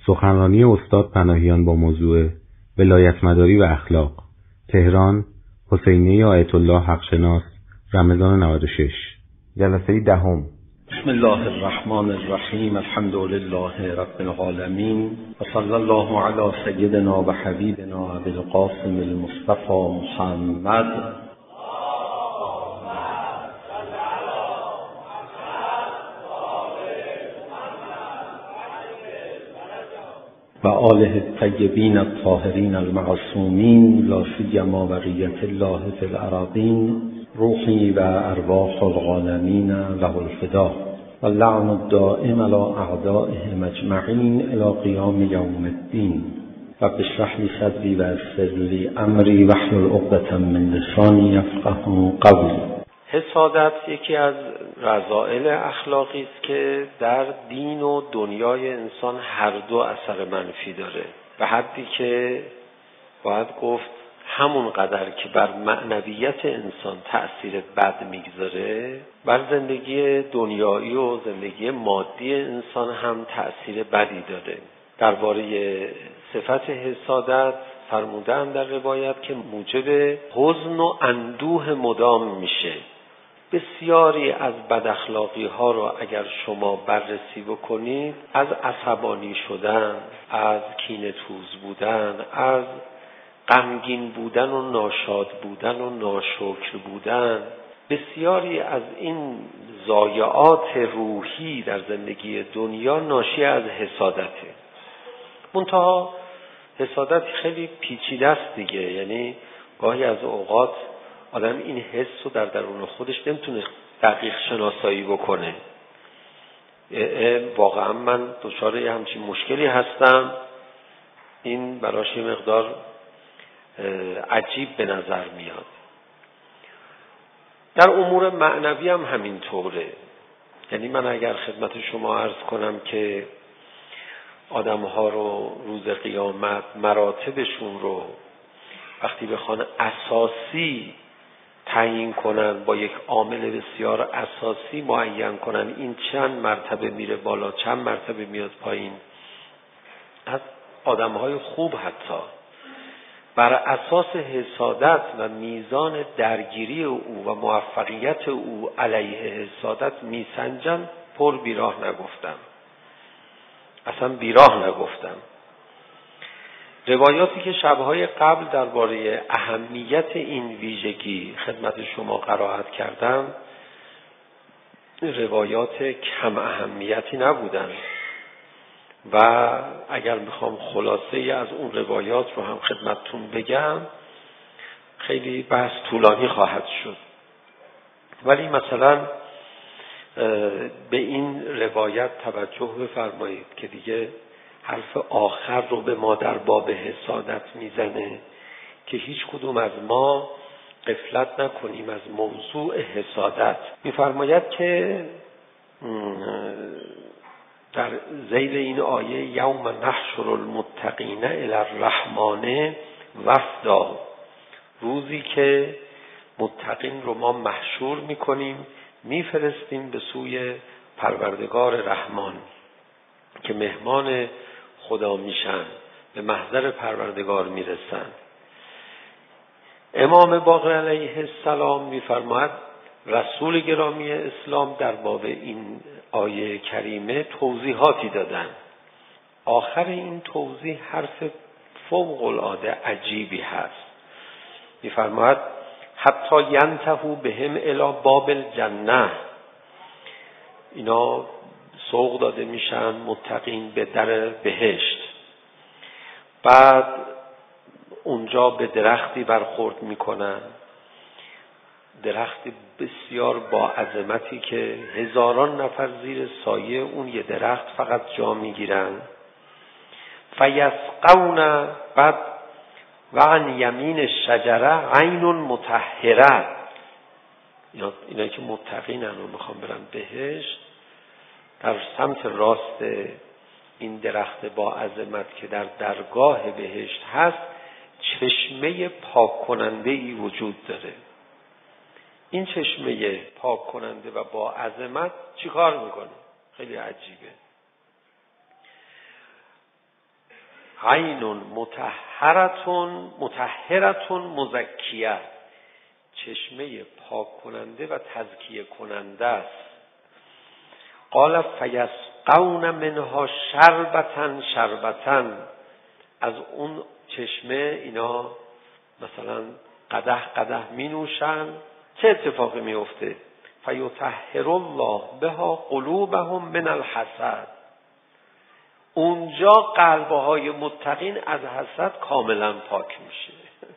سخنرانی استاد پناهیان با موضوع ولایتمداری و اخلاق، تهران، حسینیه آیت الله حقشناس، رمضان 96. جلسه دهم. بسم الله الرحمن الرحیم. الحمد لله رب العالمین و صلی الله علی سیدنا و حبیبنا ابی القاسم المصطفى محمد و آله الطیبین الطاهرین المعصومین، لا سیما بقیة الله فی الأراضین، روحی و ارواح العالمین له الفدا و اللعن الدائم علی اعدائهم اجمعین الی قیام یوم الدین. رب اشرح لی صدری و یسر لی امری واحلل عقدة من لسانی یفقهوا قولی. حسادت یکی از رذائل اخلاقی است که در دین و دنیای انسان هر دو اثر منفی داره، به حدی که باید گفت همون قدر که بر معنویت انسان تأثیر بد میگذاره، بر زندگی دنیایی و زندگی مادی انسان هم تأثیر بدی داره. درباره صفت حسادت فرمودن در روایت که موجب حزن و اندوه مدام میشه. بسیاری از بداخلاقی ها رو اگر شما بررسی بکنید، از عصبانی شدن، از کینه‌توز بودن، از غمگین بودن و ناشاد بودن و ناشکر بودن، بسیاری از این ضایعات روحی در زندگی دنیا ناشی از حسادته. منتها حسادت خیلی پیچیده است دیگه، یعنی گاهی از اوقات آدم این حس رو در درون خودش نمیتونه دقیق شناسایی بکنه. واقعا من دچار همچین مشکلی هستم، این براش یه مقدار عجیب به نظر میاد. در امور معنوی هم همینطوره. یعنی من اگر خدمت شما عرض کنم که آدم‌ها رو روز قیامت مراتبشون رو وقتی بخوان اساسی تعیین کنن، با یک عامل بسیار اساسی معین کنن، این چند مرتبه میره بالا، چند مرتبه میاد پایین، از آدم‌های خوب حتی بر اساس حسادت و میزان درگیری او و موفقیت او علیه حسادت میسنجن، پر بیراه نگفتم، اصلا بیراه نگفتم. روایاتی که شب‌های قبل درباره اهمیت این ویژگی خدمت شما قرائت کردم، روایات کم اهمیتی نبودند و اگر میخوام خلاصه از اون روایات رو هم خدمتتون بگم، خیلی بحث طولانی خواهد شد. ولی مثلا به این روایت توجه بفرمایید که دیگه حرف آخر رو به ما در باب حسادت میزنه که هیچ کدوم از ما غفلت نکنیم از موضوع حسادت. میفرماید که در ذیل این آیه یوم نحشر المتقین الی الرحمن وفدا، روزی که متقین رو ما محشور میکنیم، میفرستیم به سوی پروردگار رحمان که مهمان خدا میشن، به محضر پروردگار میرسن. امام باقر علیه السلام میفرماید رسول گرامی اسلام در باب این آیه کریمه توضیحاتی دادن. آخر این توضیح حرف فوق العاده عجیبی هست. میفرماید حتی ینتهوا بهم الی باب الجنه، اینا سوق داده میشن متقین به در بهشت، بعد اونجا به درختی برخورد میکنن، درختی بسیار با عظمتی که هزاران نفر زیر سایه اون یه درخت فقط جا میگیرن. فیسقون، بعد و عن یمین الشجره عین مطهره، اینا که متقینن و میخوان برن بهشت، در سمت راست این درخت با عظمت که در درگاه بهشت هست، چشمه پاک کننده ای وجود داره. این چشمه پاک کننده و با عظمت چی کار میکنه؟ خیلی عجیبه. عین مطهرة مزکیه، چشمه پاک کننده و تزکیه کننده است. قال فیسقون منها شربتن شربتن، از اون چشمه اینا مثلا قدح قدح می نوشن. چه اتفاقی می افته؟ فیطهر الله بها قلوبهم من الحسد، اونجا قلبهای متقین از حسد کاملا پاک میشه.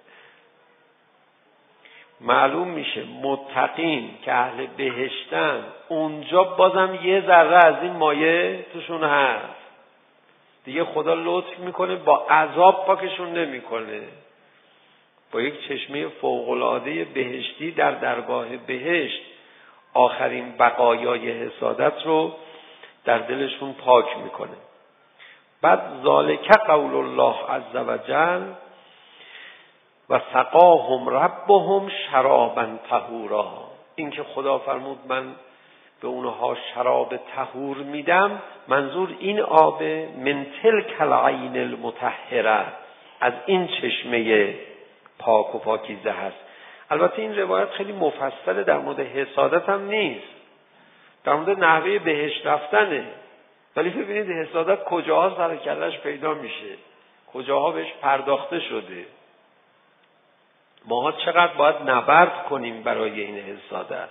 معلوم میشه متقین که اهل بهشتن اونجا بازم یه ذره از این مایه توشون هست دیگه. خدا لطف میکنه با عذاب پاکشون نمیکنه، با یک چشمه فوق‌العاده بهشتی در درگاه بهشت آخرین بقایای حسادت رو در دلشون پاک میکنه. بعد ذالک قول الله عز وجل و سقاهم ربهم شرابا طهورا، این که خدا فرمود من به اونها شراب طهور میدم، منظور این آب من تلک العین المطهره، از این چشمه پاک و پاکیزه هست. البته این روایت خیلی مفصله، در مورد حسادت هم نیست، در مورد نحوه بهشت رفتنه. ولی ببینید حسادت کجاها سر کلش پیدا میشه، کجاها بهش پرداخته شده. ما چقدر باید نبرد کنیم برای این حسادت.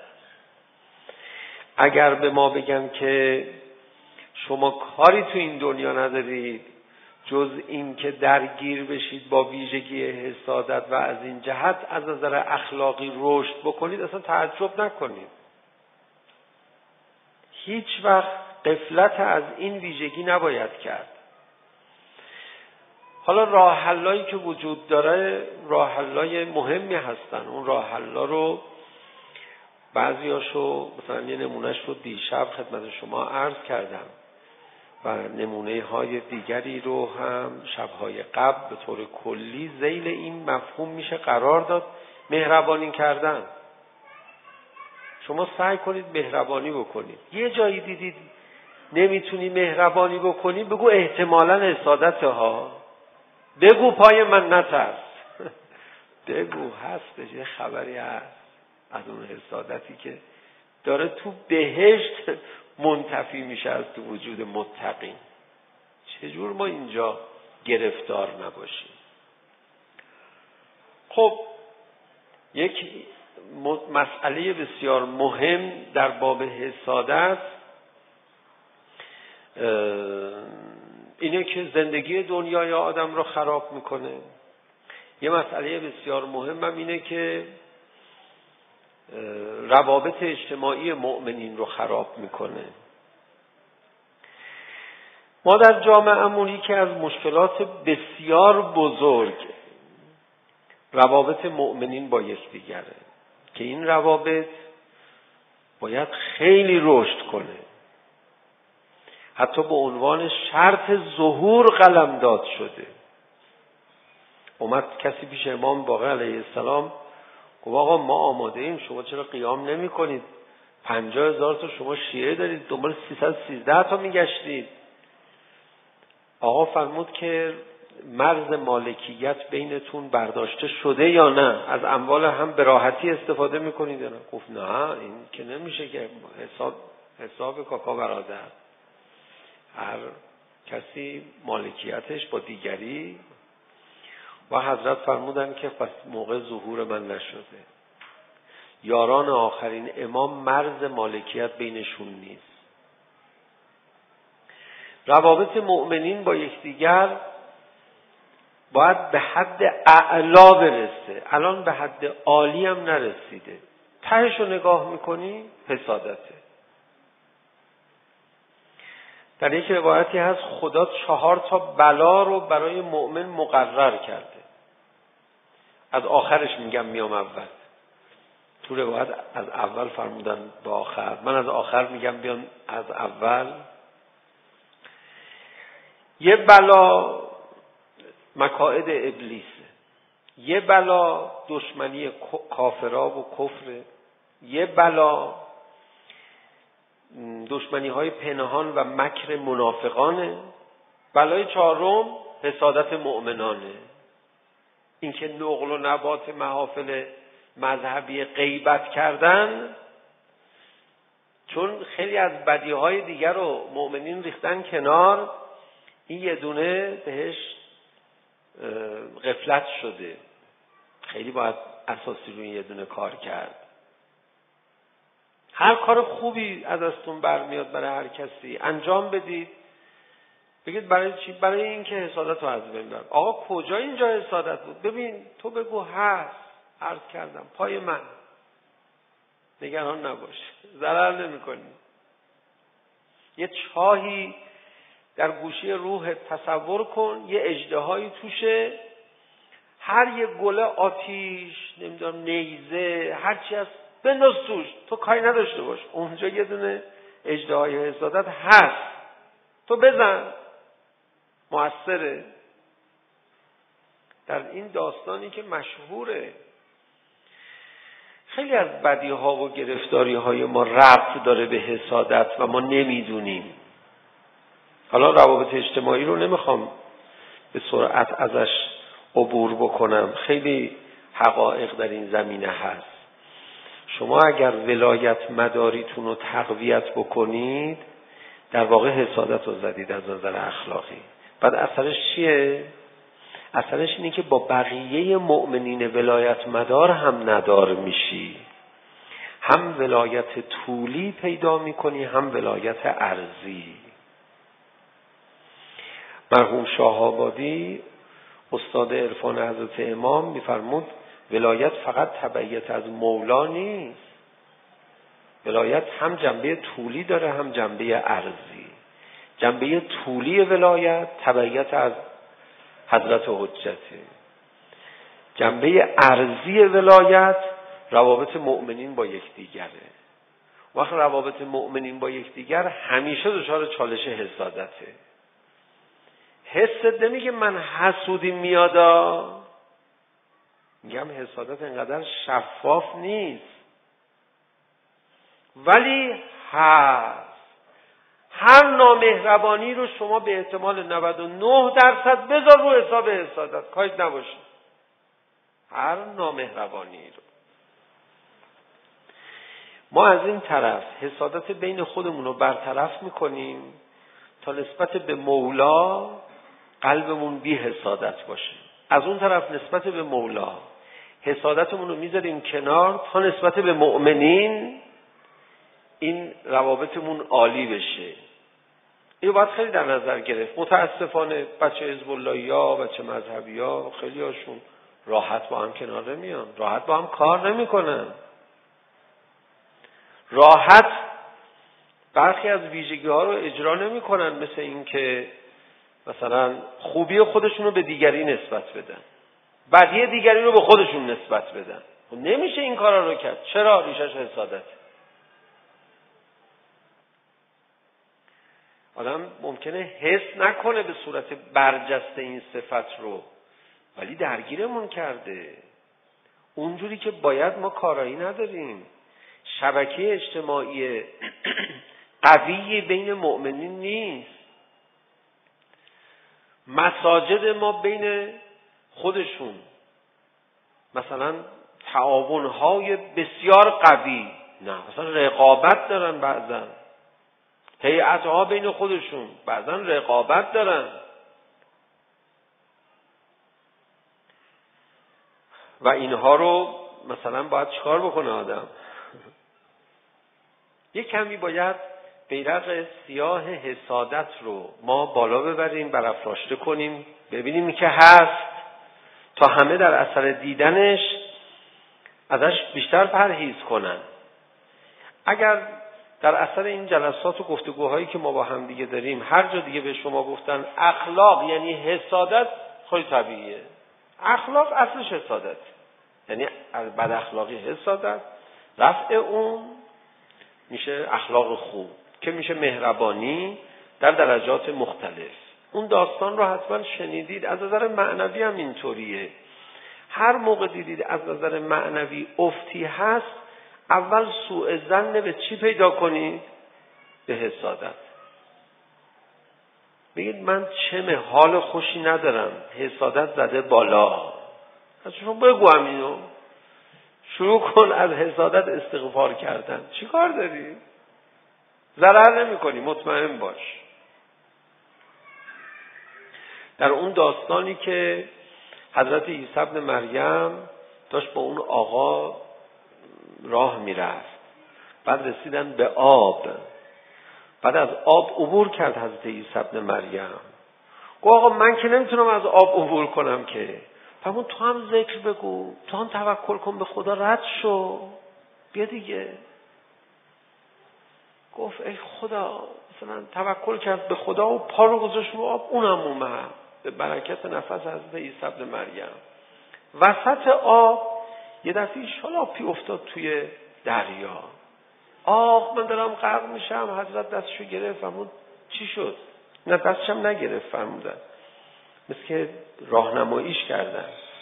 اگر به ما بگن که شما کاری تو این دنیا ندارید جز این که درگیر بشید با ویژگی حسادت و از این جهت از نظر اخلاقی رشد بکنید، اصلا تعجب نکنید. هیچ وقت غفلت از این ویژگی نباید کرد. حالا راه حلایی که وجود داره راه حلای مهمی هستن. اون راه حلا رو بعضیاشو مثلا یه نمونهش رو دیشب خدمت شما عرض کردم و نمونه های دیگری رو هم شبهای قبل به طور کلی ذیل این مفهوم میشه قرار داد. مهربانی کردن، شما سعی کنید مهربانی بکنید. یه جایی دیدید نمیتونی مهربانی بکنی، بگو احتمالاً حسادته ها، بگو پای من نترس، بگو هستش یه خبری هست از اون حسادتی که داره تو بهشت منتفی میشه از تو وجود متقین. چجور ما اینجا گرفتار نباشیم؟ خب یک مسئله بسیار مهم در باب حسادت اینه که زندگی دنیای آدم رو خراب میکنه. یه مسئله بسیار مهم هم اینه که روابط اجتماعی مؤمنین رو خراب میکنه. ما در جامعه‌مون که از مشکلات بسیار بزرگ روابط مؤمنین با یکدیگره که این روابط باید خیلی رشد کنه. حتی به عنوان شرط ظهور قلمداد شده. اومد کسی پیش امام باقر علیه السلام گفت آقا ما آماده ایم، شما چرا قیام نمی کنید؟ 50,000 تا شما شیعه دارید، دنبال 313 تا می گشتید. آقا فرمود که مرز مالکیت بینتون برداشته شده یا نه؟ از اموال هم به راحتی استفاده می کنید یا نه؟ گفت نه این که نمیشه که حساب کاکا برادر، هر کسی مالکیتش با دیگری. و حضرت فرمودن که پس موقع ظهور من نشده. یاران آخرین امام مرز مالکیت بینشون نیست. روابط مؤمنین با یکدیگر باید به حد اعلا برسه. الان به حد عالی هم نرسیده. تهش رو نگاه میکنی حسادته. در یک روایتی هست خدا 4 تا بلا رو برای مؤمن مقرر کرده. از آخرش میگم میام اول. تو روایت از اول فرمودن به آخر، من از آخر میگم بیان از اول. یه بلا مکائد ابلیسه، یه بلا دشمنی کافرا و کفره، یه بلا دشمنی های پنهان و مکر منافقانه، بلای 4 حسادت مؤمنانه. اینکه نقل و نبات محافل مذهبی غیبت کردن، چون خیلی از بدیهای دیگر رو مؤمنین ریختن کنار، این یه دونه بهش غفلت شده. خیلی باید اساسی روی یه دونه کار کرد. هر کار خوبی ازتون برمیاد برای هر کسی انجام بدید، بگید برای چی؟ برای این که حسادت رو از بین برم. آقا کجا اینجا حسادت بود؟ ببین تو بگو هست، عرض کردم پای من، نگران نباش، ضرر نمی کنی. یه چاهی در گوشه روحت تصور کن، یه اژدهایی توشه، هر یه گله آتیش، نمیدونم نیزه، هر چی هست بنداز توش، تو کاری نداشته باش، اونجا یه دونه اژدهای حسادت هست، تو بزن، مؤثره. در این داستانی که مشهوره، خیلی از بدیها و گرفتاریهای ما ربط داره به حسادت و ما نمیدونیم. حالا روابط اجتماعی رو نمیخوام به سرعت ازش عبور بکنم، خیلی حقایق در این زمینه هست. شما اگر ولایت مداریتون رو تقویت بکنید، در واقع حسادت رو زدید از نظر اخلاقی. بعد اثرش چیه؟ اثرش اینه که با بقیه مؤمنین ولایت مدار هم ندار میشی. هم ولایت طولی پیدا میکنی، هم ولایت ارضی. مرحوم شاه آبادی استاد عرفان حضرت امام میفرمود ولایت فقط تبعیت از مولا نیست. ولایت هم جنبه طولی داره هم جنبه ارضی. جنبه طولی ولایت تبعیت از حضرت حجته. جنبه ارضی ولایت روابط مؤمنین با یکدیگره. وقت روابط مؤمنین با یکدیگر همیشه دچار چالش حسادته. حست نمیگه من حسودی میادا، میگم حسادت انقدر شفاف نیست، ولی هست. هر نامهربانی رو شما به احتمال 99% بذار رو حساب حسادت، کاریت نباشه. هر نامهربانی رو ما از این طرف حسادت بین خودمون رو برطرف میکنیم تا نسبت به مولا قلبمون بی حسادت باشه. از اون طرف نسبت به مولا حسادتمون رو میذاریم کنار تا نسبت به مؤمنین این روابطمون عالی بشه. اینو باید خیلی در نظر گرفت. متاسفانه بچه حزب اللهیا، بچه مذهبیا، خیلی هاشون راحت با هم کنار نمیان، راحت با هم کار نمیکنن، راحت برخی از ویژگی ها رو اجرا نمیکنن، مثل این که مثلا خوبی خودشون رو به دیگری نسبت بدن، بدی دیگری رو به خودشون نسبت بدن. نمیشه این کارا رو کرد. چرا؟ ریشش حسادت. آدم ممکنه حس نکنه به صورت برجسته این صفت رو، ولی درگیرمون کرده. اونجوری که باید ما کارایی نداریم. شبکه اجتماعی قوی بین مؤمنین نیست. مساجد ما بین خودشون مثلا تعاونهای بسیار قوی، نه مثلا رقابت دارن، بعضا هیئت‌ها بین خودشون بعضا رقابت دارن. و اینها رو مثلا باید چیکار بکنه آدم؟ یک کمی باید بیرق سیاه حسادت رو ما بالا ببریم، برافراشته کنیم، ببینیم که هست، تا همه در اثر دیدنش ازش بیشتر پرهیز کنن. اگر در اثر این جلسات و گفتگوهایی که ما با هم دیگه داریم هر جا دیگه به شما گفتن اخلاق یعنی حسادت، خیلی طبیعیه. اخلاق اصلش حسادت، یعنی از بد اخلاقی حسادت، رفع اون میشه اخلاق خوب که میشه مهربانی در درجات مختلف. اون داستان رو حتما شنیدید. از نظر معنوی هم اینطوریه. هر موقع دیدید از نظر معنوی افتی هست، اول سوء ظن به چی پیدا کنید؟ به حسادت. بگید من چمه، حال خوشی ندارم، حسادت زده بالا. از شما بگو همینو، شروع کن از حسادت استغفار کردن. چی کار داری؟ ضرر نمی کنی، مطمئن باش. در اون داستانی که حضرت عیسی ابن مریم داشت با اون آقا راه میرفت، بعد رسیدن به آب، بعد از آب عبور کرد حضرت عیسی ابن مریم. گفت آقا من که نمیتونم از آب عبور کنم که. فرمود تو هم ذکر بگو، تو هم توکل کن به خدا، رد شو، بیا دیگه. گفت ای خدا، مثلا توکل کرد به خدا و پا رو گذاشت رو آب، اونم اومد به برکت نفس حضرت عیسی ابن مریم. وسط آب یه دفعه شلاپی افتاد توی دریا. آخ من دارم غرق میشم. حضرت دستشو گرفت، فرمود چی شد؟ نه دستشم نگرفت، فرمودن مثل که راهنماییش کردن.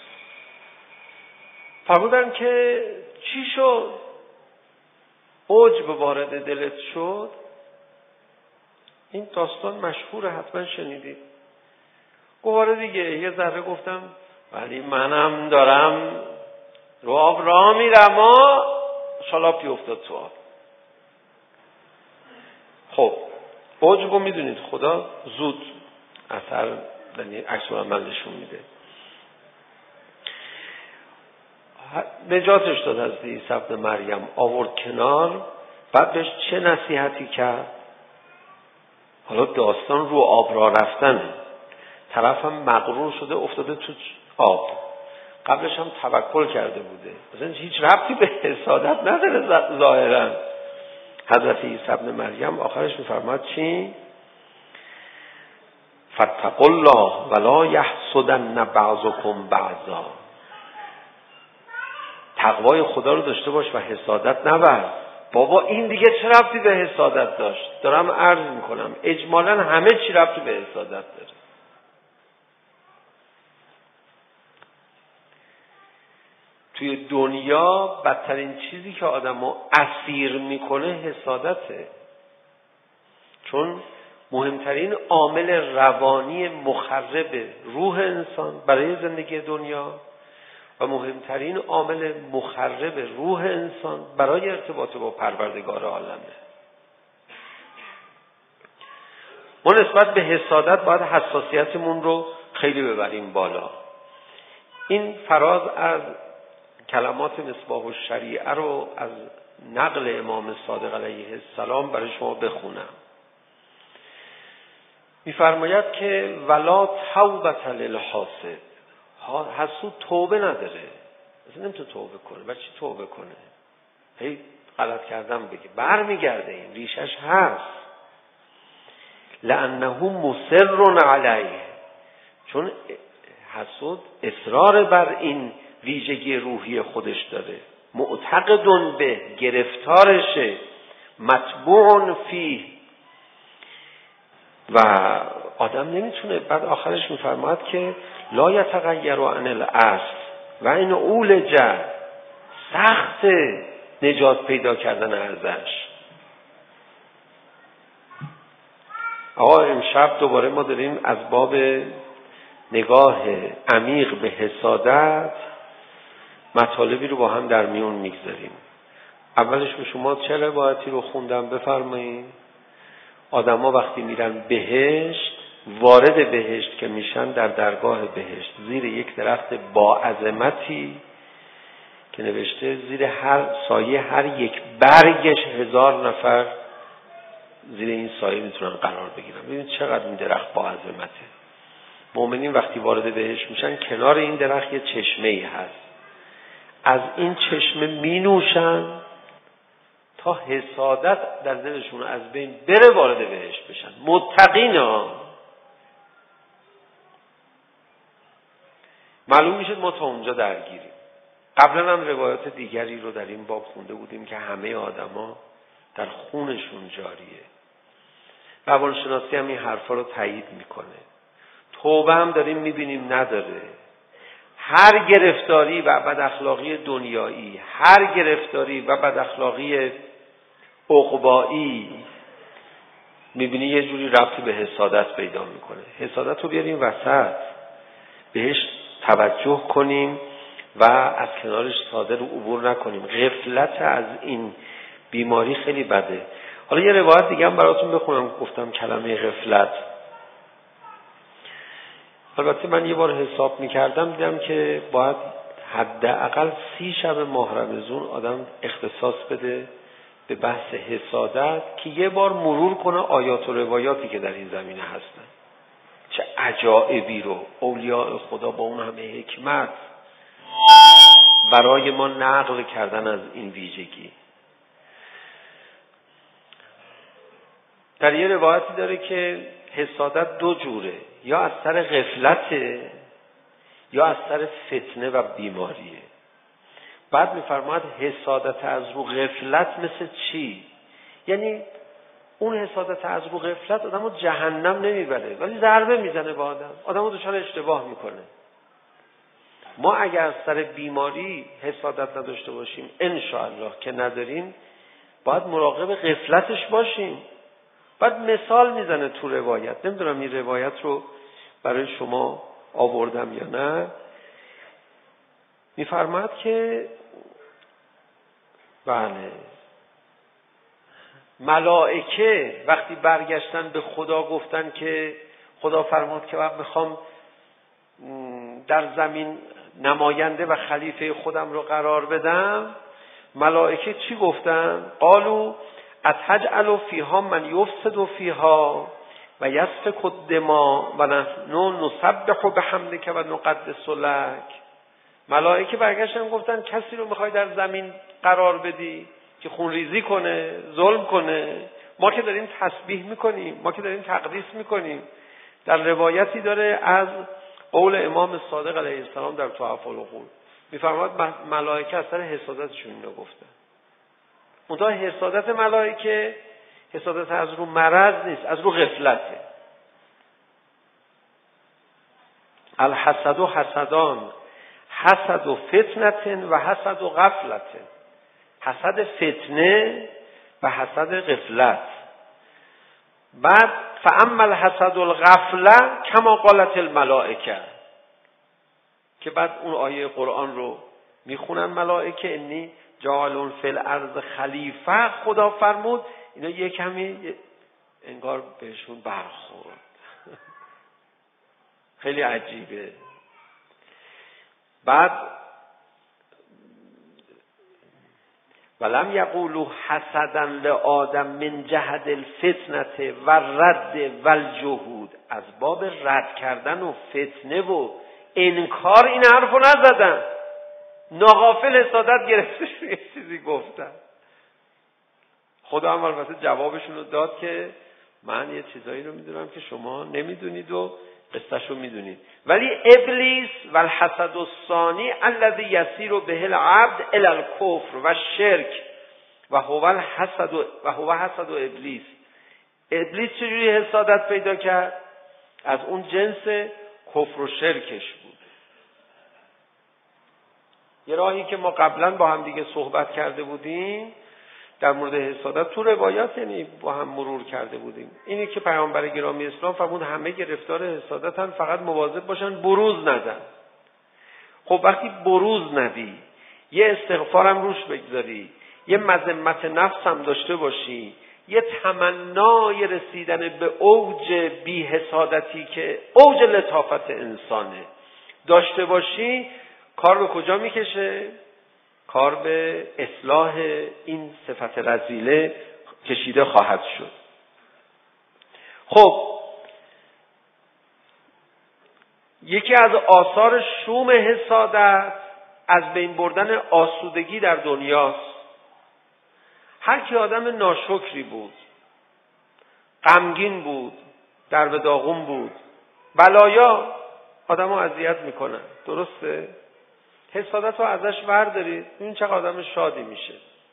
فرمودن که چی شد؟ عجب وارد دلت شد؟ این داستان مشهوره، حتما شنیدید. گواره دیگه، یه ذره گفتم ولی منم دارم رو آب راه میرم و شلاپی افتاد تو آب. خب عجبو میدونید خدا زود اثر، یعنی عکس العمل نشون میده. نجاتش داد از عیسی ابن مریم، آورد کنار، بعد بهش چه نصیحتی کرد؟ حالا داستان رو آب را رفتن، طرف هم مغرور شده افتاده تو آب، قبلش هم توکل کرده بوده، مثلا هیچ ربطی به حسادت نداره ظاهرا. حضرت عیسی ابن مریم آخرش میفرماد چی؟ فاتقوا الله ولا یحسدن بعضکم بعضا. تقوای خدا رو داشته باش و حسادت نورز. بابا این دیگه چه ربطی به حسادت داشت؟ دارم عرض میکنم اجمالاً همه چی ربطی به حسادت داره. توی دنیا بدترین چیزی که آدمو اسیر میکنه حسادته، چون مهمترین عامل روانی مخرب روح انسان برای زندگی دنیا و مهمترین عامل مخرب روح انسان برای ارتباط با پروردگار عالمه. ما نسبت به حسادت باید حساسیتمون رو خیلی ببریم بالا. این فراز از کلمات مصباح الشریعه رو از نقل امام صادق علیه السلام برای شما بخونم. می‌فرماید که ولا توبة للحاسد. حسود توبه نداره، اصلا نمیتونه توبه کنه. برای چی توبه کنه؟ هی غلط کردم بگه، برمیگرده، این ریشش هست. لانه مصر علیه، چون حسود اصرار بر این ویژگی روحی خودش داره، معتقد به، گرفتارشه، مطبوع فیه، و آدم نمیتونه. بعد آخرش میفرماید که لا یتغیر عن الاصل و این اولج، سخت نجات پیدا کردن ازش. آقا امشب دوباره ما داریم از باب نگاه عمیق به حسادت مطالبی رو با هم در میون میگذاریم. اولش به شما چه روایتی رو خوندم بفرمایید. آدما وقتی میرن بهشت، وارد بهشت که میشن، در درگاه بهشت زیر یک درخت با عظمتی که نوشته زیر هر سایه هر یک برگش 1000 نفر زیر این سایه میتونن قرار بگیرن. ببینید چقدر این درخت با عظمته. مؤمنین وقتی وارد بهشت میشن، کنار این درخت یه چشمه‌ای هست، از این چشمه مینوشن تا حسادت در دلشون از بین بره، وارد بهشت بشن. متقین ها. معلوم میشه ما تا اونجا درگیریم. قبلا هم روایات دیگری رو در این باب خونده بودیم که همه آدما در خونشون جاریه. روانشناسی هم این حرفا رو تایید میکنه. توبه هم داریم میبینیم نداره. هر گرفتاری و بد اخلاقی دنیایی، هر گرفتاری و بد اخلاقی عقبایی میبینی یه جوری ربطی به حسادت پیدا میکنه. حسادت رو بیاریم وسط، بهش توجه کنیم و از کنارش ساده رو عبور نکنیم. غفلت از این بیماری خیلی بده. حالا یه روایت دیگه هم براتون بخونم. گفتم کلمه غفلت، البته من یه بار حساب میکردم دیدم که باید حداقل 30 شب ماه رمضان آدم اختصاص بده به بحث حسادت که یه بار مرور کنه آیات و روایاتی که در این زمینه هستن، چه عجایبی رو اولیاء خدا با اون همه حکمت برای ما نقل کردن از این ویژگی. در یه روایتی داره که حسادت 2 جوره، یا از سر غفلته یا از سر فتنه و بیماریه. بعد میفرماید حسادت از رو غفلت مثل چی؟ یعنی اون حسادت از رو غفلت آدمو جهنم نمیبره ولی ضربه میزنه به آدمو دچار اشتباه میکنه. ما اگر از سر بیماری حسادت نداشته باشیم، انشاءالله که نداریم، باید مراقب غفلتش باشیم. بعد مثال میزنه تو روایت، نمیدونم این روایت رو برای شما آوردم یا نه. میفرماد که بله، ملائکه وقتی برگشتن به خدا گفتن که خدا فرمود که وقت میخوام در زمین نماینده و خلیفه خودم رو قرار بدم، ملائکه چی گفتن؟ قالوا اتجعل فیها من یفسد فیها و یسفک الدماء و نحن نسبح بحمدک و نقدس لک. ملائکه برگشتن گفتن کسی رو میخوای در زمین قرار بدی که خونریزی کنه، ظلم کنه؟ ما که داریم تسبیح میکنیم، ما که داریم تقدیس میکنیم. در روایتی داره از قول امام صادق علیه السلام در تحف العقول، میفرماد ملائکه از سر حسادتشون اینو گفتن. منتها حسادت ملائکه حسادت از رو مرض نیست، از رو غفلته. الحسد و حسدان، حسد و فتنه و حسد و غفلت. حسد فتنه و حسد غفلت. بعد فاما الحسد الغفله کما قالت الملائکه، که بعد اون آیه قرآن رو میخونن ملائکه انی جاعل فی الارض خلیفه، خدا فرمود. اینا یه کمی انگار بهشون برخورد. خیلی عجیبه. بعد ولم یقولوا حسدا لآدم من جهد الفتنه و رد و الجهود، از باب رد کردن و فتنه و انکار این حرفو نزدن، ناغافل حسادت گرفته یه چیزی گفتن. خدا هم البته جوابشون رو داد که من یه چیزایی رو میدونم که شما نمیدونید و قصه‌شو میدونید. ولی ابلیس و الحسد الثانی الذی یسیر به العبد الی الکفر و الشرک و هو حسد ابلیس. ابلیس چجوری حسادت پیدا کرد؟ از اون جنس کفر و شرکش بود. یه راهی که ما قبلا با هم دیگه صحبت کرده بودیم در مورد حسادت، تو روایات یعنی با هم مرور کرده بودیم، اینی که پیامبر گرامی اسلام فرمود همه گرفتار حسادتن، فقط مواظب باشن بروز ندن. خب وقتی بروز ندی، یه استغفارم روش بگذاری، یه مذمت نفس هم داشته باشی، یه تمنای رسیدن به اوج بی حسادتی که اوج لطافت انسانه داشته باشی، کار به کجا میکشه؟ کار به اصلاح این صفت رذیله کشیده خواهد شد. خب یکی از آثار شوم حسادت از بین بردن آسودگی در دنیاست. هر کی آدم ناشکری بود، غمگین بود، در به داغون بود، بلایا آدمو اذیت میکنن، درسته؟ حسادت رو ازش بردارید، این چقدر آدم شادی میشه.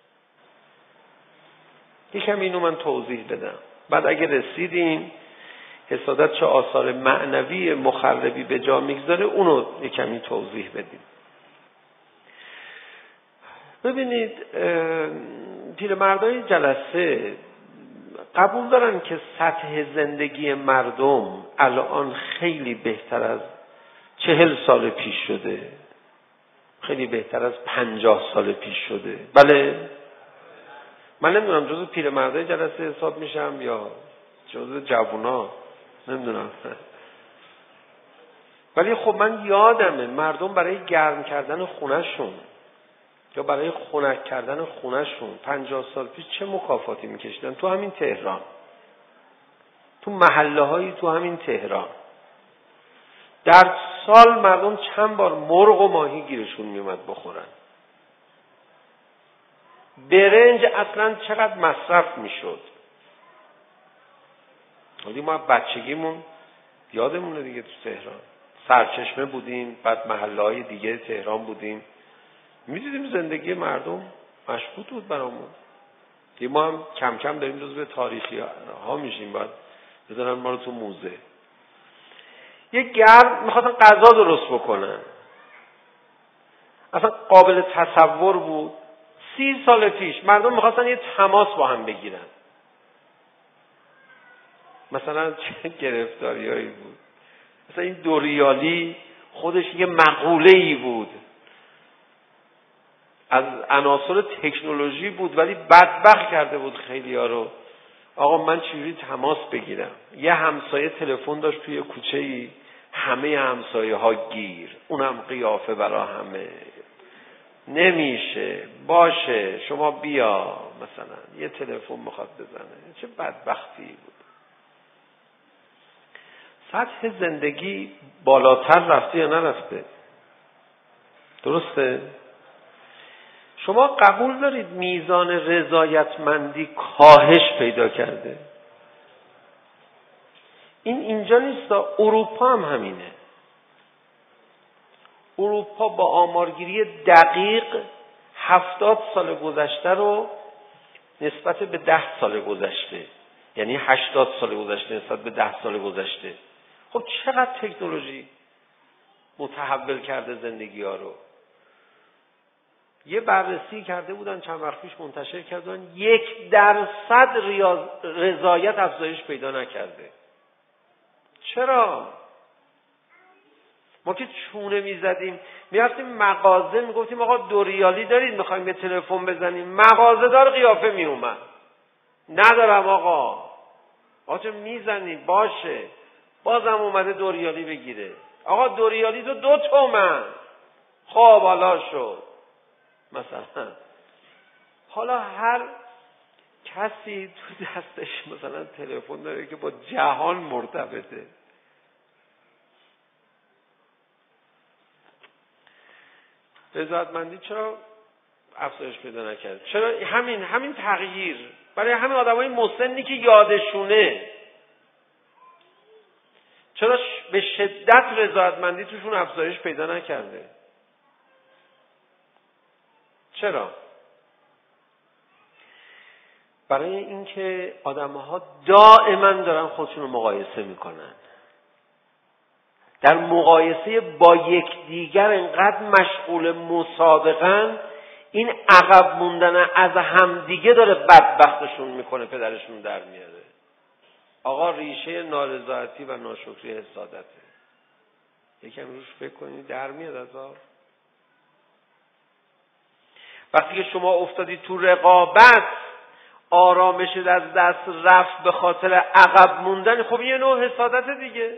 یکم اینو من توضیح بدم، بعد اگه رسیدیم حسادت چه آثار معنوی مخربی به جا میگذاره اونو یکمی توضیح بدیم. ببینید پیرمردای جلسه قبول دارن که سطح زندگی مردم الان خیلی بهتر از 40 سال پیش شده، خیلی بهتر از 50 سال پیش شده. بله، من نمیدونم جزو پیرمردای جلسه حساب میشم یا جزو جوونا، نمیدونم. ولی خب من یادمه مردم برای گرم کردن خونهشون یا برای خنک کردن خونهشون 50 سال پیش چه مکافاتی میکشیدن؟ تو همین تهران، تو محله هایی تو همین تهران در سال مردم چند بار مرغ و ماهی گیرشون میومد بخورن. برنج اصلا چقدر مصرف میشد. ولی ما بچگیمون یادمونه دیگه، تو تهران سرچشمه بودیم، بعد محله های دیگه تهران بودیم، میدیدیم زندگی مردم مشهود بود برامون. دیگه ما هم کم کم داریم جزو تاریخی ها میشیم، باید بذارن ما رو تو موزه. یه گرد میخواستن غذا درست بکنن، اصلا قابل تصور بود 30 سال پیش مردم میخواستن یه تماس با هم بگیرن. مثلا چه گرفتاریایی بود. مثلا این 2 ریالی خودش یه مقوله‌ای بود، از عناصر تکنولوژی بود، ولی بدبخت کرده بود خیلی‌ها رو. آقا من چجوری تماس بگیرم؟ یه همسایه تلفن داشت توی کوچه‌ای، همه همسایه‌ها گیر، اونم قیافه برا همه. نمیشه، باشه شما بیا، مثلا یه تلفن میخواد بزنه. چه بدبختی بود. سطح زندگی بالاتر رفته یا نرفته؟ درسته؟ شما قبول دارید میزان رضایتمندی کاهش پیدا کرده؟ اینجا نیست، اروپا هم همینه. اروپا با آمارگیری دقیق 70 سال گذشته رو نسبت به 10 سال گذشته، یعنی 80 سال گذشته نسبت به 10 سال گذشته، خب چقدر تکنولوژی متحول کرده زندگی ها رو. یه بررسی کرده بودن چند وقت پیش، منتشر کردن 1% رضایت افزایش پیدا نکرده. چرا؟ ما که چونه میزدیم، میرفتیم مغازه، میگفتیم آقا 2 ریالی دارید میخوایم به تلفن بزنیم، مغازه دار قیافه میومد، ندارم آقا چه میزنیم، باشه بازم اومده 2 ریالی بگیره. آقا 2 ریالی تو 2 تومن. خب حالا شد. مثلا حالا هر کسی تو دستش مثلا تلفن داره که با جهان مرتبطه. رضایتمندی چرا افزایش پیدا نکرد؟ چرا همین تغییر برای همین آدمای مسنی که یادشونه، چرا به شدت رضایتمندی توشون افزایش پیدا نکرده؟ چرا؟ برای اینکه آدم‌ها دائما دارن خودشون رو مقایسه میکنن، در مقایسه با یکدیگر انقدر مشغول مسابقن، این عقب موندن از همدیگه داره بدبختشون میکنه، پدرشون در میاره. آقا ریشه نارضایتی و ناشکری حسادته. یکم روش فکر کنید، در میاد از آب. وقتی که شما افتادی تو رقابت، آرامش از دست رفت به خاطر عقب موندن، خب یه نوع حسادت دیگه.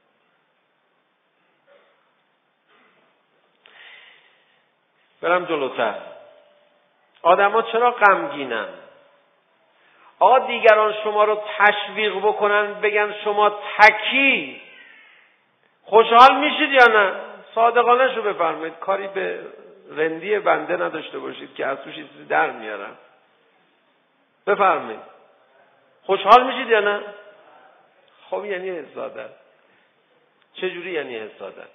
برم جلوتر. آدم‌ها چرا غمگینن؟ آقا دیگران شما رو تشویق بکنن، بگن شما تکی، خوشحال میشید یا نه؟ صادقانه شو بفرمایید، کاری به رندی بنده نداشته باشید که از توش چیزی در میارم. بفرمایید خوشحال میشید یا نه؟ خب یعنی حسادت. چجوری یعنی حسادت؟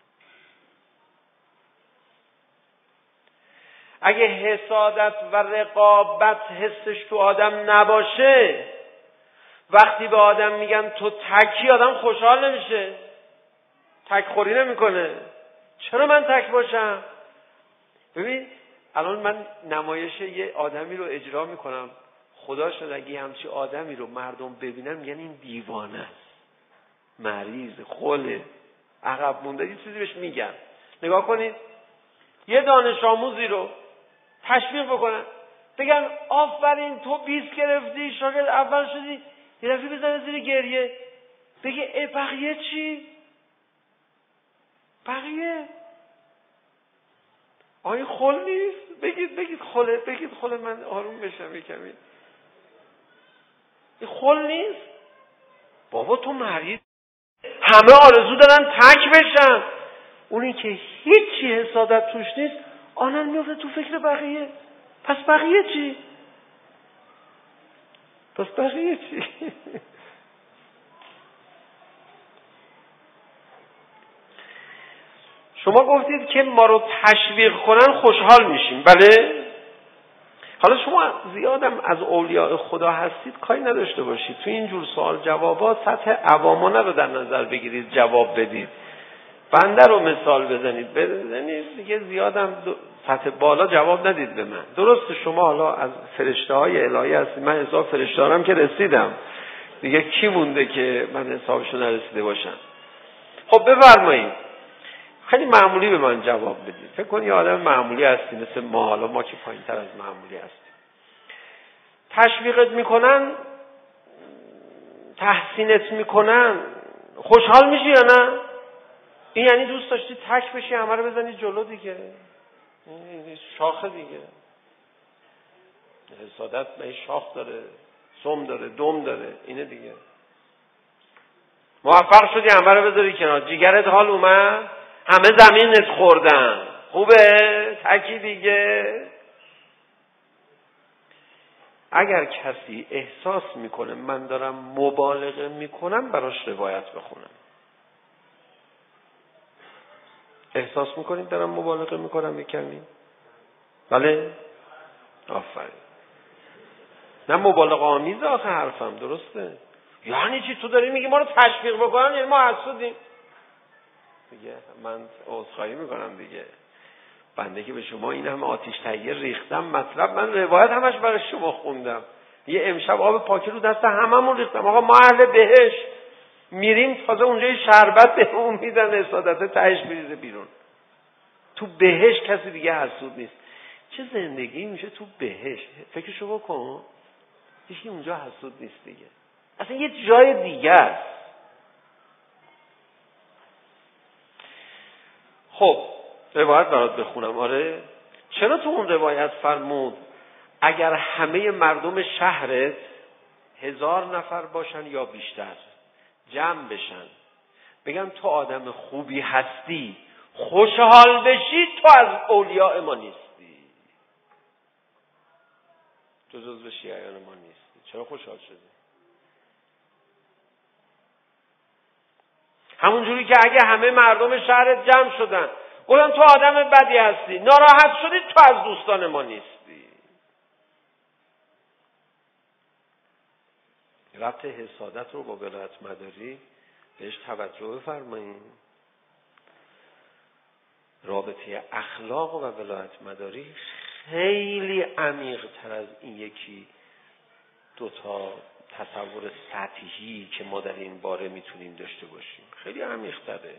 اگه حسادت و رقابت حسش تو آدم نباشه، وقتی به آدم میگن تو تکی، آدم خوشحال نمیشه، تک خوری نمیکنه. چرا من تک باشم؟ ببین الان من نمایش یه آدمی رو اجرا میکنم، خدا شد اگه همچی آدمی رو مردم ببینن میگن این دیوانه است، مریض، خله، عقب مونده، یه چیزی بهش میگن. نگاه کنید یه دانش آموزی رو تشویق بکنن، بگن آفرین تو 20 گرفتی، شاگرد اول شدی، یه دفعه بزنه زیر گریه، بگه بقیه چی؟ بقیه آیا خل نیست؟ بگید خله، بگید خله، من آروم بشم یه کمی. این خل نیست؟ بابا تو مریض، همه آرزو دارن تک بشن، اونی که هیچی حسادت توش نیست آنن میفته تو فکر بقیه. پس بقیه چی؟ شما گفتید که ما رو تشویق کنن خوشحال میشیم، بله؟ حالا شما زیادم از اولیاء خدا هستید کاری نداشته باشید تو این جور سوال جوابات سطح عوامانه رو در نظر بگیرید، جواب بدید، بنده رو مثال بزنید دیگه، زیادم سطح بالا جواب ندید به من. درسته شما حالا از فرشته های الهی هستید، من حساب فرشته هارم که رسیدم دیگه، کی مونده که من حسابشو نرسیده باشم؟ خب بفرمایید خیلی معمولی به من جواب بدید. فکر کنید یه آدم معمولی هستی مثل ما، حالا ما که پایین تر از معمولی هستیم، تشویقت میکنن، تحسینت میکنن، خوشحال میشی یا نه؟ این یعنی دوست داشتی تک بشی همه رو بزنی جلو دیگه، این شاخه دیگه. حسادت به شاخ داره، سم داره، دم داره، اینه دیگه. موفق شدی همه رو بذاری کنار، جیگرت حال اومد، همه زمینت خوردن، خوبه؟ تکی دیگه. اگر کسی احساس میکنه من دارم مبالغه میکنم، براش روایت بخونم. احساس میکنید دارم مبالغه میکنم یکمی؟ بله؟ آفرین. نه مبالغه آمیز آخه حرفم، درسته؟ یعنی چی تو داری میگی ما رو تشویق بکنن یعنی ما حسودیم؟ دیگه من عذرخواهی میکنم دیگه، بنده که به شما این همه آتش تهیه ریختم مطلب، من روایت همش برای شما خوندم، یه امشب آب پاکی رو دست هممون ریختم. آقا ما اهل بهشت میریم، تازه اونجا شربت بهمون میدن، حسادت تهش میریزه بیرون. تو بهشت کسی دیگه حسود نیست. چه زندگی میشه تو بهشت؟ فکرشو بکن، هیچکی اونجا حسود نیست دیگه، اصلا یه جای دیگه است. خب روایت برات بخونم. آره چرا تو اون روایت فرمود اگر همه مردم شهرت 1000 نفر باشن یا بیشتر جمع بشن بگن تو آدم خوبی هستی، خوشحال بشی، تو از اولیاء ما نیستی، تو جزو شیعیان ما نیستی. چرا خوشحال شدی؟ همون جوری که اگه همه مردم شهرت جمع شدن گفتن تو آدم بدی هستی، ناراحت شدی، تو از دوستان ما نیستی. ربط حسادت رو با ولایت مداری بهش توجه بفرمایید. رابطه اخلاق و ولایت مداری خیلی عمیق تر از این یکی دوتا تصور سطحی که ما در این باره میتونیم داشته باشیم، خیلی عمیق تره.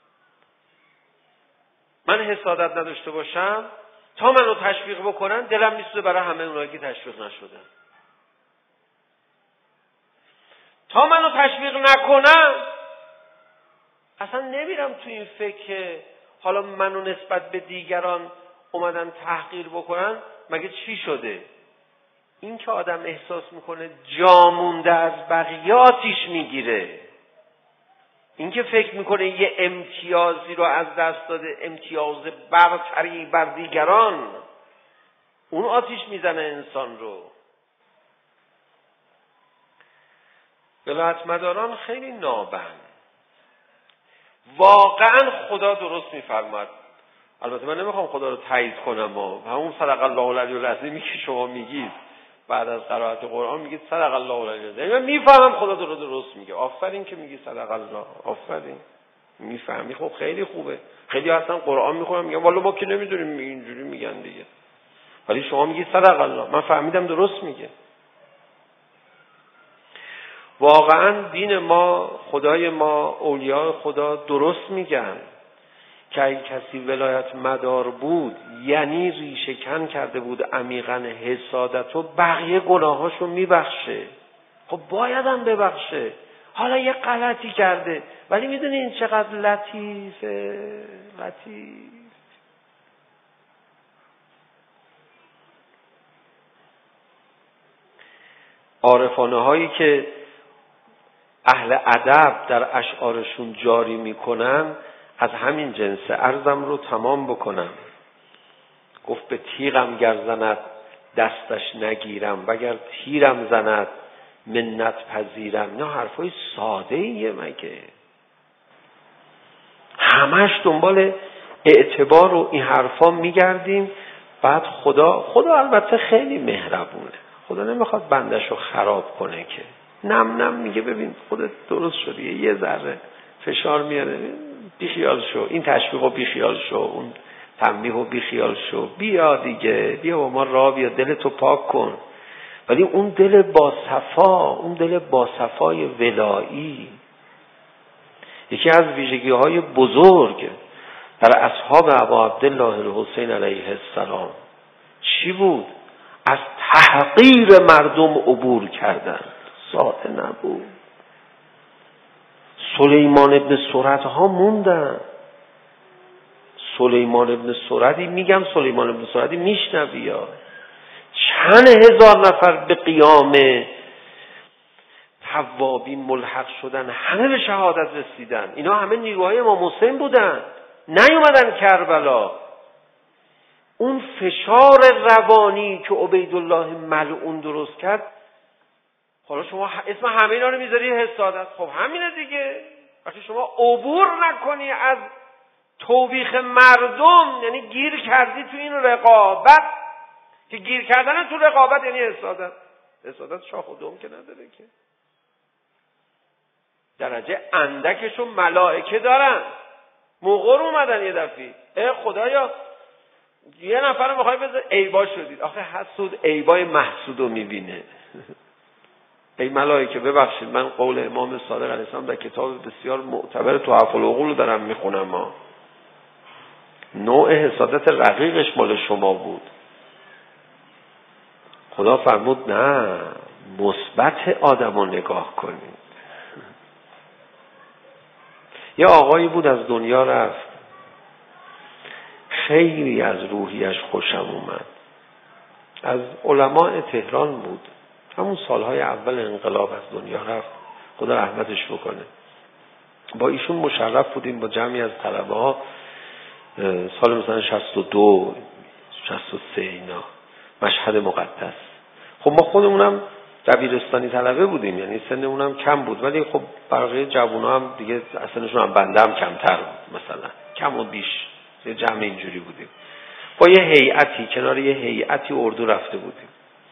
من حسادت نداشته باشم، تا منو تشویق بکنن دلم میسوزه برای همه اونایی که تشویق نشدن. تا منو تشویق نکنن اصلا نمیرم تو این فکر که حالا منو نسبت به دیگران اومدن تحقیر بکنن مگه چی شده. این که آدم احساس میکنه جا مونده از بقیه آتیش میگیره، این که فکر میکنه یه امتیازی رو از دست داده، امتیاز برتری بر دیگران، اون آتیش میزنه انسان رو. ولایت مداران خیلی نابن. واقعا خدا درست میفرماد. البته من نمیخوام خدا رو تایید کنم، همون صدق الله العلی العظیمی که شما میگید بعد از قرائت قرآن میگید صدق الله العلی العظیم، من میفهمم خدا رو درست میگه. آفرین که میگی صدق الله، آفرین میفهمی. خب خیلی خوبه. خیلی اصلا قرآن میخونم میگم والا ما که نمیدونیم اینجوری میگن دیگه، ولی شما میگی صدق الله، من فهمیدم درست میگه. واقعا دین ما، خدای ما، اولیاء خدا درست میگن که اگه کسی ولایت مدار بود یعنی ریشه کن کرده بود عمیقاً حسادت و بقیه گناهاشو میبخشه. خب باید هم ببخشه. حالا یه غلطی کرده ولی میدونی این چقدر لطیفه، لطیف. عارفانه هایی که اهل ادب در اشعارشون جاری میکنن از همین جنسه. عرضم رو تمام بکنم. گفت به تیغم گر زند دستش نگیرم، وگر تیرم زند منت پذیرم. اینا حرفای ساده ایه مگه؟ همش دنبال اعتبار و این حرفا میگردیم. بعد خدا البته خیلی مهربونه، خدا نمیخواد بندشو خراب کنه که نم میگه ببین خودت درست شدی، یه ذره فشار میاره، بیخیال شو، این تشویقو بیخیال شو، اون تنبیهو بیخیال شو، بیا دیگه، بیا با ما راه بیا، دلتو پاک کن. ولی اون دل باصفا، اون دل باصفای ولایی، یکی از ویژگی‌های بزرگ در اصحاب ابا عبدالله الحسین علیه السلام چی بود؟ از تحقیر مردم عبور کردن. ساده نبود. سلیمان ابن سردها موندن. سلیمان ابن سردی، میگم سلیمان ابن سردی میشنوی یا چند هزار نفر به قیام توابین ملحق شدن، همه به شهادت رسیدن. اینا همه نیروهای امام حسین بودن، نیومدن کربلا. اون فشار روانی که عبیدالله ملعون درست کرد، حالا شما اسم همه اینا رو میذاری حسادت. خب همینه دیگه. وقتی شما عبور نکنی از توبیخ مردم، یعنی گیر کردی تو این رقابت، که گیر کردن تو رقابت یعنی حسادت. حسادت شاخ و دم که نداره که. درجه اندکشون ملائکه دارن. مغر اومدن یه دفعه، خدایا یه نفر رو میخوای بذار عیبا شدید. آخه حسود عیبای محسود رو میبینه. ای ملائکه ببخشید، من قول امام صادق علیه السلام در کتاب بسیار معتبر تحف العقول رو دارم میخونم. نوع حسادت رقیقش مال شما بود. خدا فرمود نه، مثبت آدم رو نگاه کنید. یه آقایی بود از دنیا رفت، خیلی از روحیش خوشم اومد. از علماء تهران بود، همون سالهای اول انقلاب از دنیا رفت، خدا رحمتش بکنه. با ایشون مشرف بودیم با جمعی از طلبه ها، سال مثلا 62 63 اینا، مشهد مقدس. خب ما خودمونم دبیرستانی طلبه بودیم، یعنی سنمونم کم بود، ولی خب بقیه جوونا هم دیگه سنشون هم بنده هم کمتر بود، مثلا کم و بیش یه جمع اینجوری بودیم. با یه هیئتی، کنار یه هیئتی اردو رفته بودیم.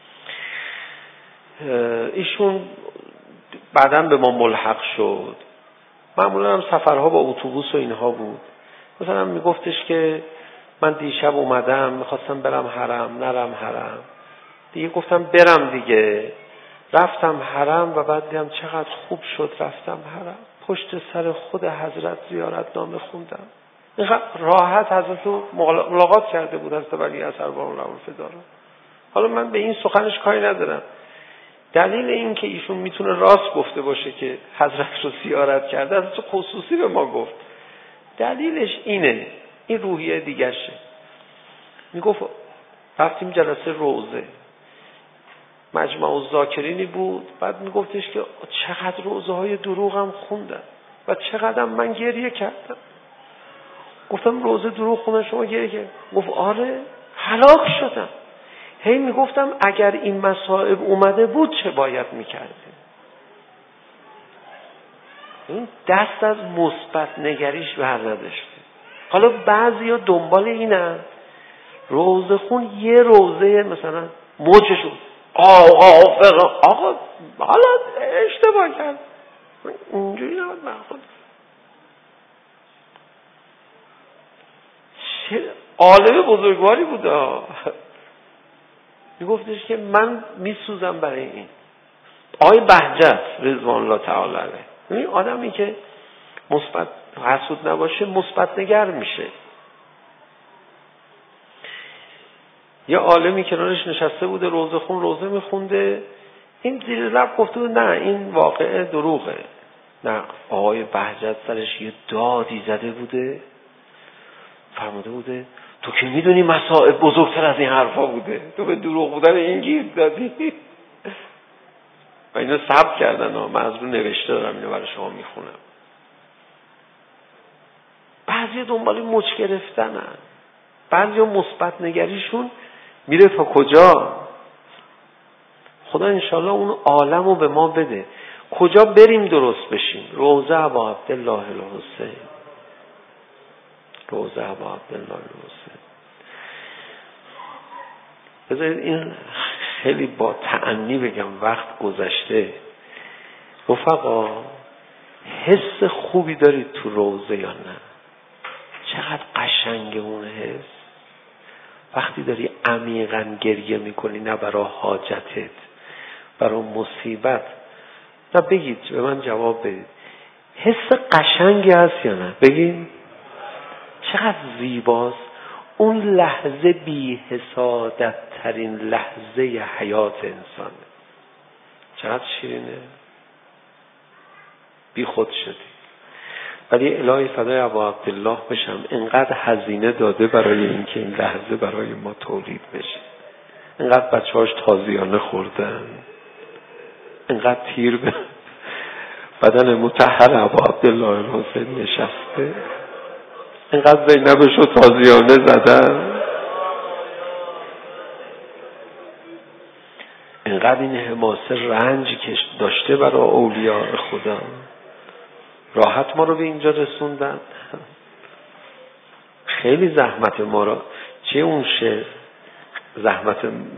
ایشون بعداً به ما ملحق شد. معمولا هم سفرها با اتوبوس و اینها بود. مثلا میگفتش که من دیشب اومدم میخواستم برم حرم، نرم حرم. دیگه گفتم برم دیگه. رفتم حرم و بعد دیدم چقدر خوب شد رفتم حرم. پشت سر خود حضرت زیارت نامه خوندم. اینقدر راحت حضرت رو ملاقات کرده بود حضرت ولی اثر بارون رو فدارا. حالا من به این سخنش کاری ندارم. دلیل این که ایشون میتونه راست گفته باشه که حضرت رو زیارت کرده، از تو خصوصی به ما گفت. دلیلش اینه، این روحیه دیگرشه. میگفت رفتیم جلسه روضه، مجمع الذاکرینی بود، بعد میگفتش که چقدر روضه های دروغم خوندن و چقدر من گریه کردم. گفتم روضه دروغ خوندن شما گریه کردن؟ گفت آره، هلاک شدم. هی میگفتم اگر این مصائب اومده بود چه باید میکردیم؟ این دست از مثبت نگریش بر نداشته. حالا بعضیا دنبال اینن روزه خون یه روزه مثلا موجشون آقا حالا اشتباه کرد، اینجوری نباید برخورد. عالم بزرگواری بود. میگفتش که من میسوزم برای این. آقای بهجت رضوان الله تعالی علیه، این آدمی که مثبت حسود نباشه مثبت نگر میشه. یه عالمی کنارش نشسته بوده روزه خون روزه میخونده، این زیر لب گفته بود نه این واقعه دروغه. نه، آقای بهجت سرش یه دادی زده بوده، فرموده بوده تو که میدونی مصائب بزرگتر از این حرفا بوده، تو به دروغ بودن این گیر دادی. و اینا ثبت کردن، من از رو نوشته دارم اینو برای شما میخونم. بعضی دنبال مچ گرفتنن، بعضی مثبت نگریشون میره تا کجا. خدا انشالله اون عالم رو به ما بده، کجا بریم درست بشیم. روضه ابا عبدالله الحسین، روضه ابا عبدالله الحسین. بذارید این خیلی با تأنی بگم، وقت گذشته. رفقا حس خوبی دارید تو روضه یا نه؟ چقدر قشنگه اون حس وقتی داری عمیقاً گریه میکنی، نه برای حاجتت، برای مصیبت. نه بگید، به من جواب بدید، حس قشنگی هست یا نه؟ بگید چقدر زیباست اون لحظه، بی حسادت ترین لحظه حیات انسانه. چقدر شیرینه، بی خود شدی. ولی الهی فدای ابا عبدالله بشم، اینقدر هزینه داده برای اینکه این لحظه برای ما تولید بشه. اینقدر بچه‌هاش تازیانه خوردن، اینقدر تیر به بدن مطهر ابا عبدالله الحسین نشسته، اینقدر زینبشو تازیانه زدن، اینقدر این حماسه رنج که داشته برای اولیاء خدا، راحت ما رو به اینجا رسوندن. خیلی زحمت ما را، چه اون شعر زحمت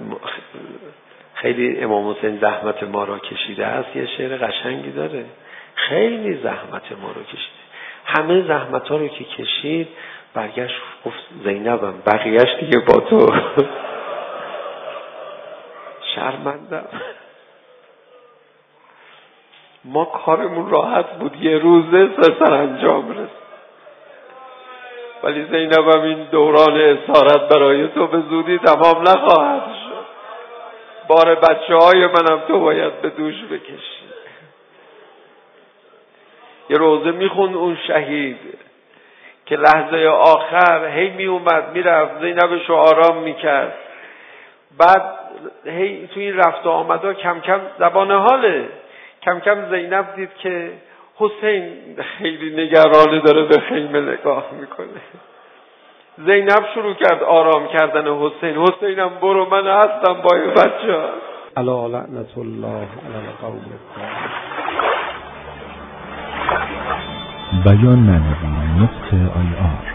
خیلی امام حسین زحمت ما را کشیده است، یه شعر قشنگی داره، خیلی زحمت ما رو کشیده، همه زحمت ها رو که کشید برگشت گفت زینبم، بقیهش دیگه با تو. شرمندم، ما کارمون راحت بود، یه روزه سرانجام رسید، ولی زینبم این دوران اسارت برای تو به زودی تمام نخواهد شد، بار بچه‌های منم تو باید به دوش بکشی. یه روزه میخوند اون شهید که لحظه آخر هی می اومد میرفت زینبشو آرام میکرد، بعد هی توی این رفت و آمدا کم کم زبان حاله، کم کم زینب دید که حسین خیلی نگرانه داره به خیمه نگاه میکنه. زینب شروع کرد آرام کردن حسین، حسینم برو من هستم با این بچه ها. الا لعنت الله علی القوم الظالمین. بیان معنوی .ir